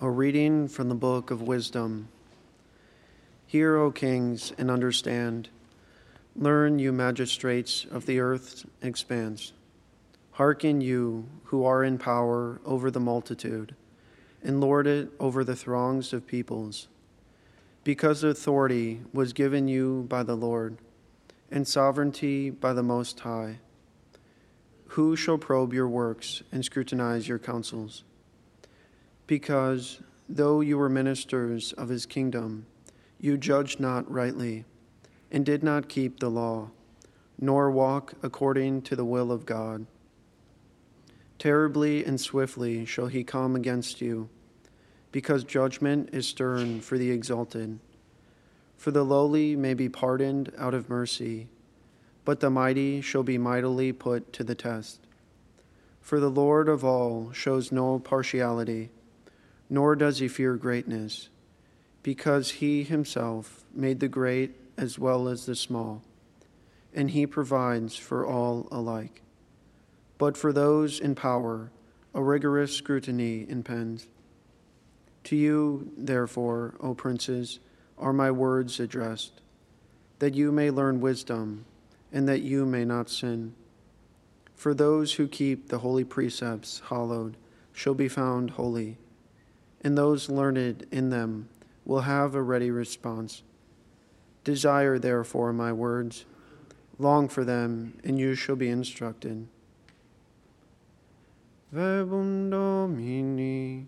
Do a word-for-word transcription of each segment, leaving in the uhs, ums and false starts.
A reading from the book of Wisdom. Hear, O kings, and understand. Learn, you magistrates of the earth's expanse. Hearken, you who are in power over the multitude, and lord it over the throngs of peoples. Because authority was given you by the Lord, and sovereignty by the Most High. Who shall probe your works and scrutinize your counsels? Because, though you were ministers of his kingdom, you judged not rightly, and did not keep the law, nor walk according to the will of God. Terribly and swiftly shall he come against you, because judgment is stern for the exalted. For the lowly may be pardoned out of mercy, but the mighty shall be mightily put to the test. For the Lord of all shows no partiality, nor does he fear greatness, because he himself made the great as well as the small, and he provides for all alike. But for those in power, a rigorous scrutiny impends. To you, therefore, O princes, are my words addressed, that you may learn wisdom, and that you may not sin. For those who keep the holy precepts hallowed shall be found holy, and those learned in them will have a ready response. Desire, therefore, my words, long for them, and you shall be instructed. Verbum Domini.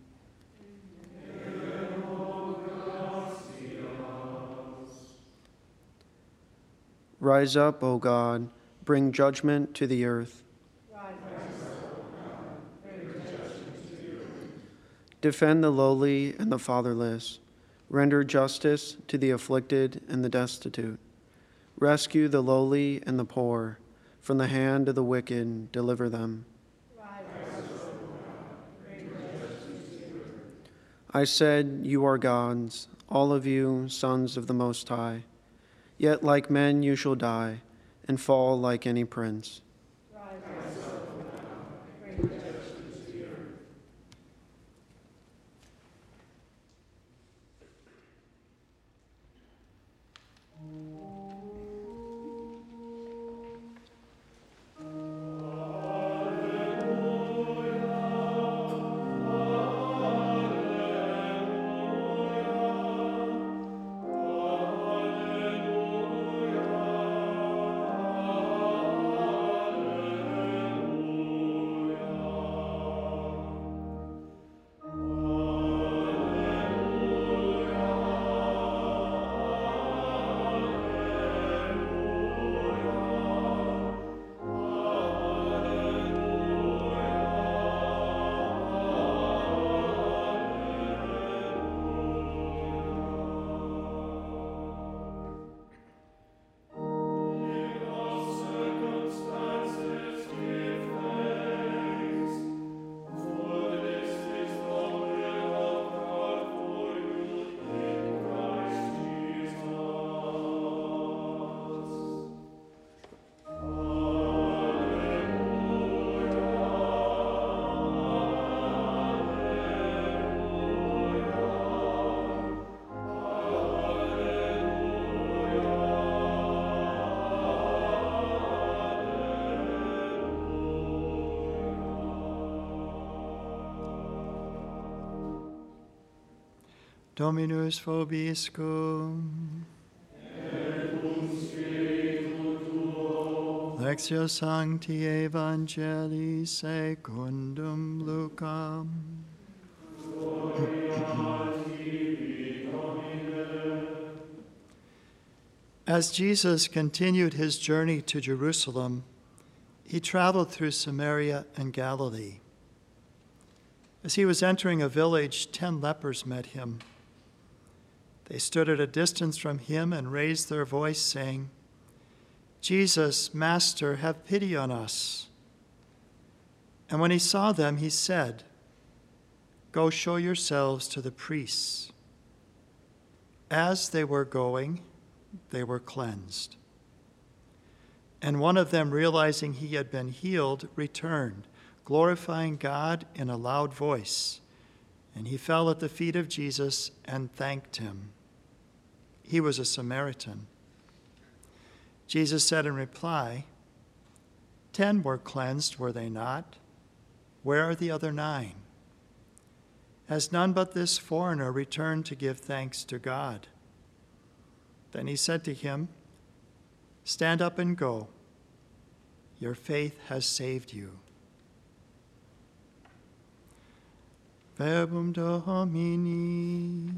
Rise up, O God, bring judgment to the earth. Defend the lowly and the fatherless. Render justice to the afflicted and the destitute. Rescue the lowly and the poor. From the hand of the wicked, deliver them. I said, you are gods, all of you, sons of the Most High. Yet like men you shall die, and fall like any prince. Dominus vobiscum. Et cum spiritu tuo. Lectio Sancti Evangelii secundum Lucam. Gloria tibi, Domine. As Jesus continued his journey to Jerusalem, he traveled through Samaria and Galilee. As he was entering a village, ten lepers met him. They stood at a distance from him and raised their voice, saying, Jesus, Master, have pity on us. And when he saw them, he said, Go show yourselves to the priests. As they were going, they were cleansed. And one of them, realizing he had been healed, returned, glorifying God in a loud voice. And he fell at the feet of Jesus and thanked him. He was a Samaritan. Jesus said in reply, "Ten were cleansed, were they not? Where are the other nine? Has none but this foreigner returned to give thanks to God?" Then he said to him, "Stand up and go. Your faith has saved you." Verbum Domini.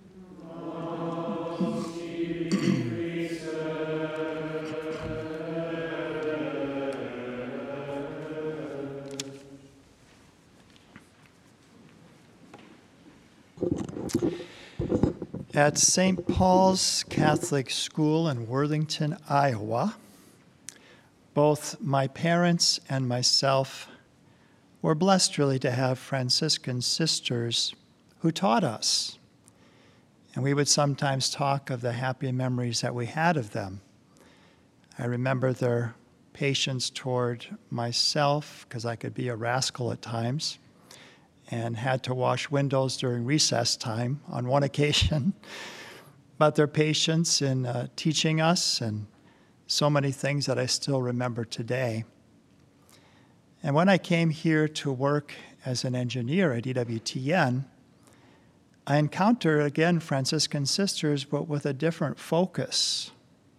At Saint Paul's Catholic School in Worthington, Iowa, both my parents and myself were blessed really to have Franciscan sisters who taught us. And we would sometimes talk of the happy memories that we had of them. I remember their patience toward myself, because I could be a rascal at times, and had to wash windows during recess time on one occasion. But their patience in uh, teaching us, and so many things that I still remember today. And when I came here to work as an engineer at E W T N, I encountered again Franciscan sisters, but with a different focus.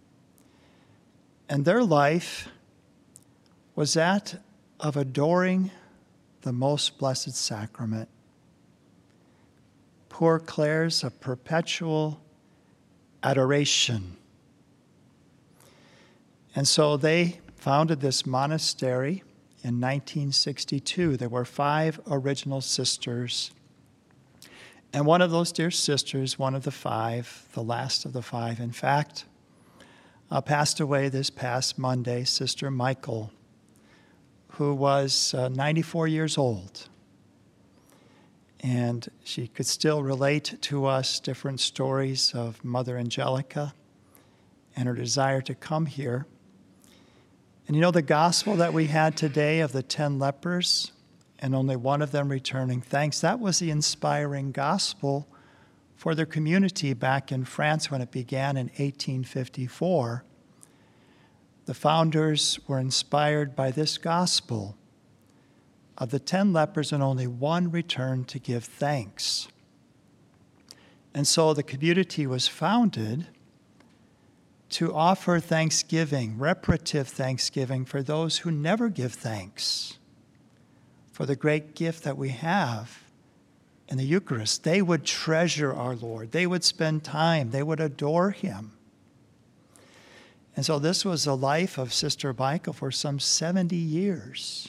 And their life was that of adoring the most blessed sacrament. Poor Clares of perpetual adoration. And so they founded this monastery in nineteen sixty-two. There were five original sisters. And one of those dear sisters, one of the five, the last of the five, in fact, uh, passed away this past Monday, Sister Michael, who was uh, ninety-four years old. And she could still relate to us different stories of Mother Angelica and her desire to come here. And you know, the gospel that we had today of the ten lepers and only one of them returning thanks, that was the inspiring gospel for their community back in France when it began in eighteen fifty-four. The founders were inspired by this gospel. Of the ten lepers, and only one returned to give thanks. And so the community was founded to offer thanksgiving, reparative thanksgiving, for those who never give thanks for the great gift that we have in the Eucharist. They would treasure our Lord. They would spend time. They would adore him. And so this was the life of Sister Michael for some seventy years,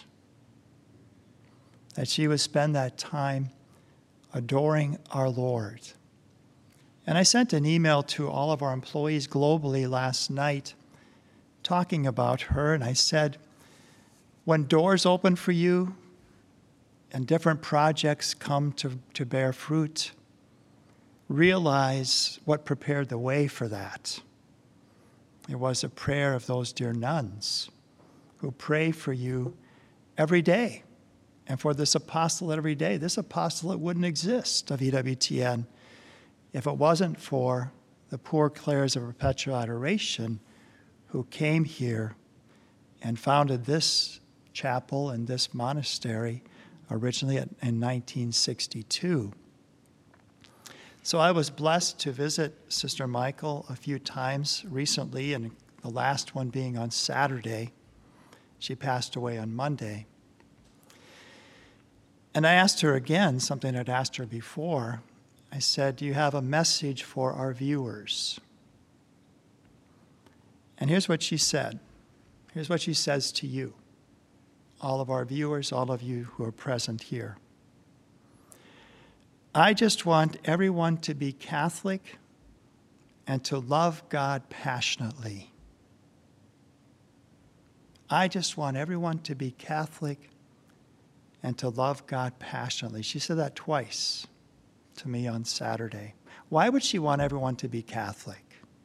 that she would spend that time adoring our Lord. And I sent an email to all of our employees globally last night talking about her, and I said, when doors open for you and different projects come to, to bear fruit, realize what prepared the way for that. It was a prayer of those dear nuns who pray for you every day, and for this apostolate every day. This apostolate wouldn't exist of E W T N if it wasn't for the poor Clares of perpetual adoration who came here and founded this chapel and this monastery originally in nineteen sixty-two. So I was blessed to visit Sister Michael a few times recently, and the last one being on Saturday. She passed away on Monday. And I asked her again, something I'd asked her before. I said, do you have a message for our viewers? And here's what she said. Here's what she says to you, all of our viewers, all of you who are present here. I just want everyone to be Catholic and to love God passionately. I just want everyone to be Catholic and to love God passionately. She said that twice to me on Saturday. Why would she want everyone to be Catholic?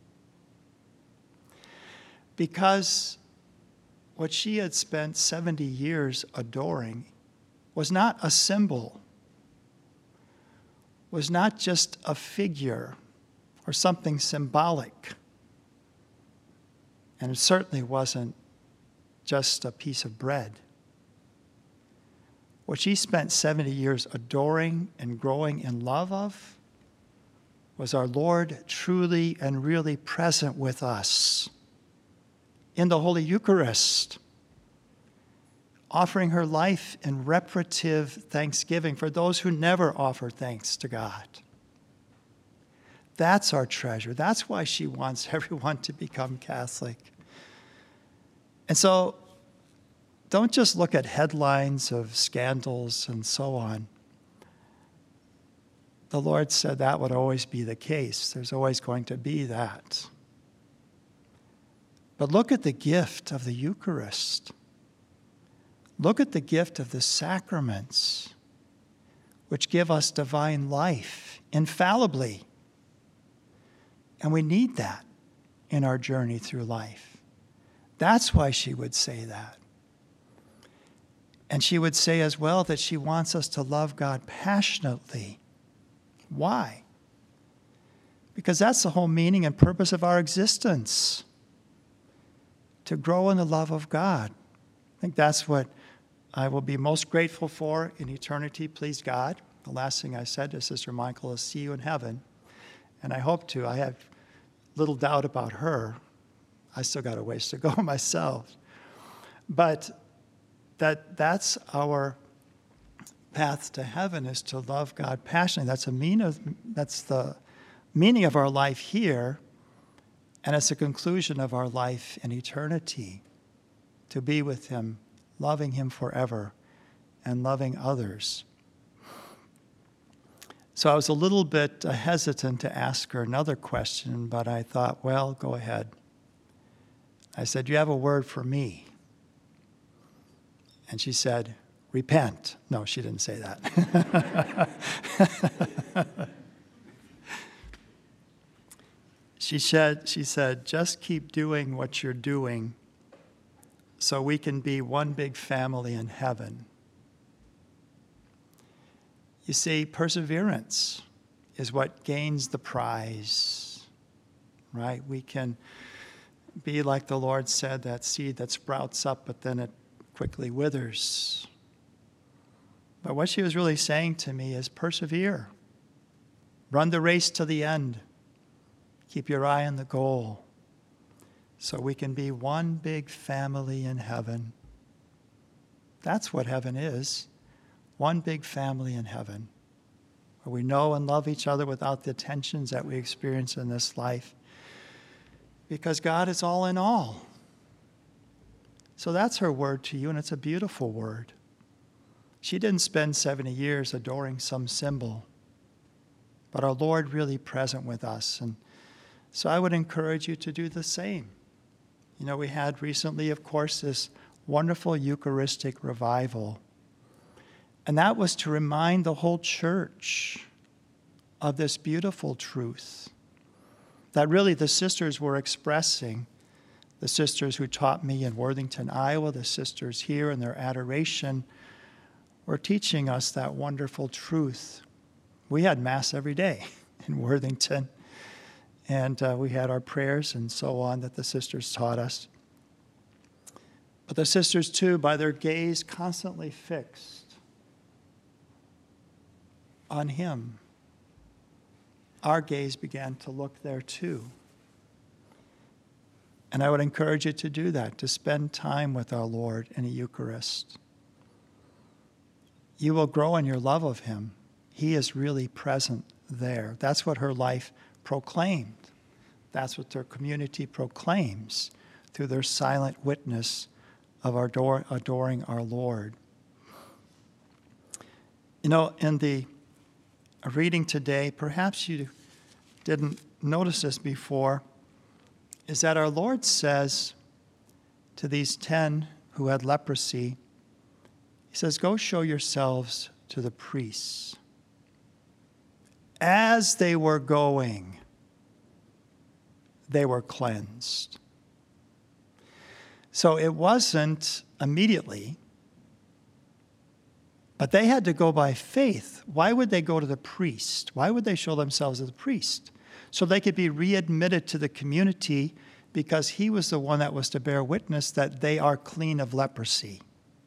Because what she had spent seventy years adoring was not a symbol, was not just a figure or something symbolic. And it certainly wasn't just a piece of bread. What she spent seventy years adoring and growing in love of was our Lord truly and really present with us in the Holy Eucharist, offering her life in reparative thanksgiving for those who never offer thanks to God. That's our treasure. That's why she wants everyone to become Catholic. And so, don't just look at headlines of scandals and so on. The Lord said that would always be the case. There's always going to be that. But look at the gift of the Eucharist. Look at the gift of the sacraments, which give us divine life infallibly. And we need that in our journey through life. That's why she would say that. And she would say as well that she wants us to love God passionately. Why? Because that's the whole meaning and purpose of our existence, to grow in the love of God. I think that's what I will be most grateful for in eternity, please God. The last thing I said to Sister Michael is, see you in heaven. And I hope to. I have little doubt about her. I still got a ways to go myself. But that that's our path to heaven, is to love God passionately. That's a mean of, that's the meaning of our life here, and it's the conclusion of our life in eternity, to be with him, loving him forever, and loving others. So I was a little bit hesitant to ask her another question, but I thought, well, go ahead. I said, do you have a word for me? And she said, repent. No, she didn't say that. she said, she said, just keep doing what you're doing so we can be one big family in heaven. You see, perseverance is what gains the prize, right? We can be like the Lord said, that seed that sprouts up, but then it quickly withers. But what she was really saying to me is persevere. Run the race to the end. Keep your eye on the goal so we can be one big family in heaven. That's what heaven is. One big family in heaven, where we know and love each other without the tensions that we experience in this life, because God is all in all. So that's her word to you, and it's a beautiful word. She didn't spend seventy years adoring some symbol, but our Lord really present with us. And so I would encourage you to do the same. You know, we had recently, of course, this wonderful Eucharistic revival. And that was to remind the whole church of this beautiful truth that really the sisters were expressing. The sisters who taught me in Worthington, Iowa, the sisters here in their adoration, were teaching us that wonderful truth. We had Mass every day in Worthington, and uh, we had our prayers and so on that the sisters taught us. But the sisters, too, by their gaze constantly fixed on him, our gaze began to look there, too. And I would encourage you to do that, to spend time with our Lord in the Eucharist. You will grow in your love of him. He is really present there. That's what her life proclaimed. That's what their community proclaims through their silent witness of our adore, adoring our Lord. You know, in the reading today, perhaps you didn't notice this before, is that our Lord says to these ten who had leprosy, he says, go show yourselves to the priests. As they were going, they were cleansed. So it wasn't immediately. But they had to go by faith. Why would they go to the priest? Why would they show themselves to the priest? So they could be readmitted to the community, because he was the one that was to bear witness that they are clean of leprosy.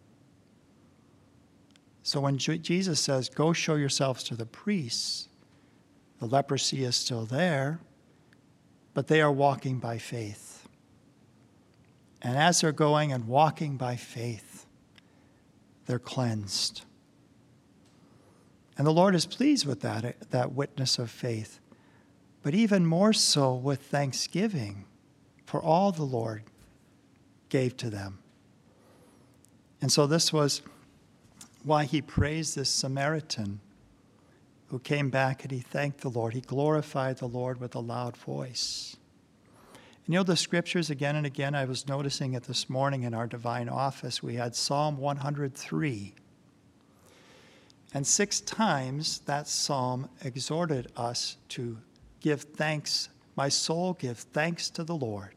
So when Jesus says, go show yourselves to the priests, the leprosy is still there, but they are walking by faith. And as they're going and walking by faith, they're cleansed. And the Lord is pleased with that, that witness of faith, but even more so with thanksgiving for all the Lord gave to them. And so this was why he praised this Samaritan who came back and he thanked the Lord. He glorified the Lord with a loud voice. And you know, the scriptures again and again, I was noticing it this morning in our divine office. We had Psalm one hundred three. And six times that psalm exhorted us to give thanks. My soul, give thanks to the Lord.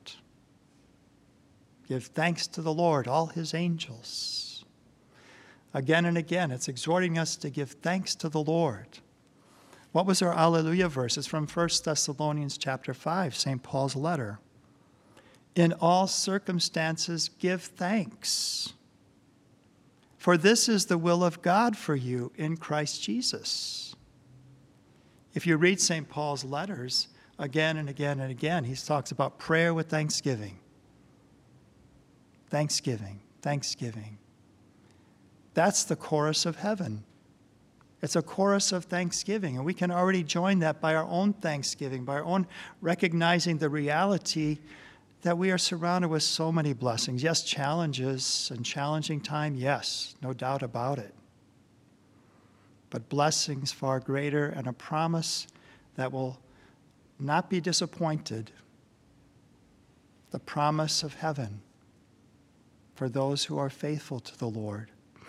Give thanks to the Lord, all his angels. Again and again, it's exhorting us to give thanks to the Lord. What was our Alleluia verse? It's from First Thessalonians chapter five, Saint Paul's letter. In all circumstances, give thanks, for this is the will of God for you in Christ Jesus. If you read Saint Paul's letters again and again and again, he talks about prayer with thanksgiving. Thanksgiving, thanksgiving. That's the chorus of heaven. It's a chorus of thanksgiving, and we can already join that by our own thanksgiving, by our own recognizing the reality that we are surrounded with so many blessings. Yes, challenges and challenging time, yes, no doubt about it. But blessings far greater, and a promise that will not be disappointed. The promise of heaven for those who are faithful to the Lord.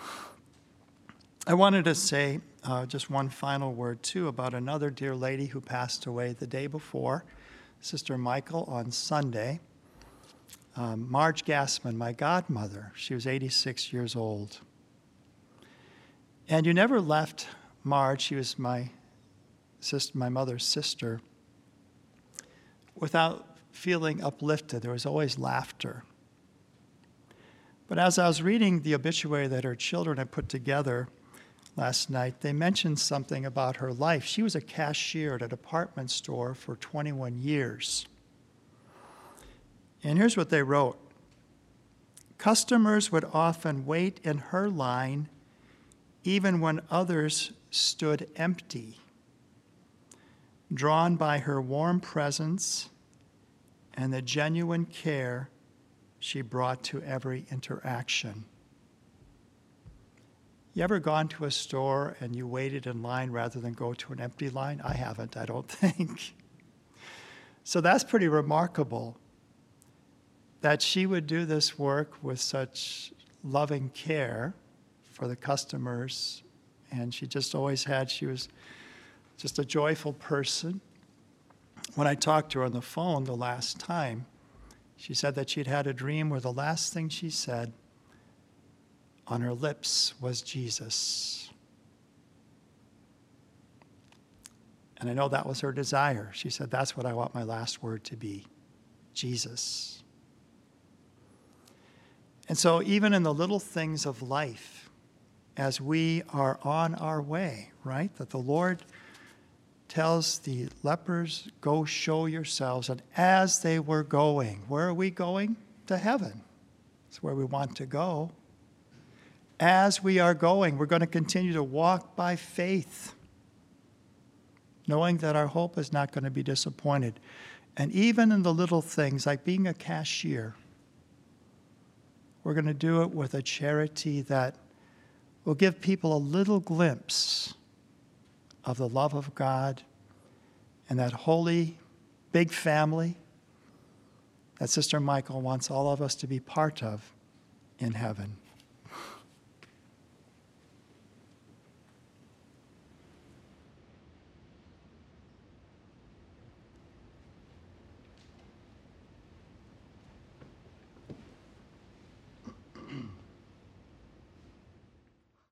I wanted to say uh, just one final word, too, about another dear lady who passed away the day before, Sister Michael, on Sunday. Um, Marge Gassman, my godmother. She was eighty-six years old. And you never left Marge, she was my sister, my mother's sister, without feeling uplifted. There was always laughter. But as I was reading the obituary that her children had put together last night, they mentioned something about her life. She was a cashier at a department store for twenty-one years. And here's what they wrote. Customers would often wait in her line even when others stood empty, drawn by her warm presence and the genuine care she brought to every interaction. You ever gone to a store and you waited in line rather than go to an empty line? I haven't, I don't think. So that's pretty remarkable that she would do this work with such loving care for the customers. And she just always had, she was just a joyful person. When I talked to her on the phone the last time, she said that she'd had a dream where the last thing she said on her lips was Jesus. And I know that was her desire. She said, that's what I want my last word to be, Jesus. And so even in the little things of life, as we are on our way, right, that the Lord tells the lepers, go show yourselves. And as they were going, where are we going? To heaven. It's where we want to go. As we are going, we're going to continue to walk by faith, knowing that our hope is not going to be disappointed. And even in the little things, like being a cashier, we're going to do it with a charity that will give people a little glimpse of the love of God and that holy, big family that Sister Michael wants all of us to be part of in heaven.